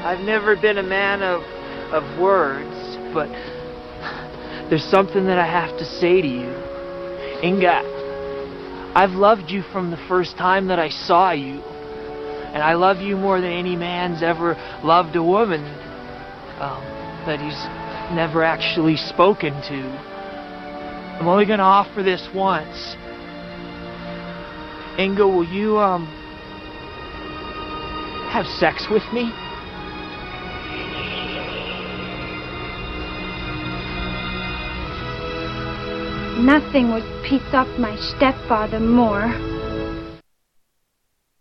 I've never been a man of words, but there's something that I have to say to you. Inga, I've loved you from the first time that I saw you. And I love you more than any man's ever loved a woman that he's never actually spoken to. I'm only going to offer this once. Inga, will you have sex with me? Nothing would piss off my stepfather more.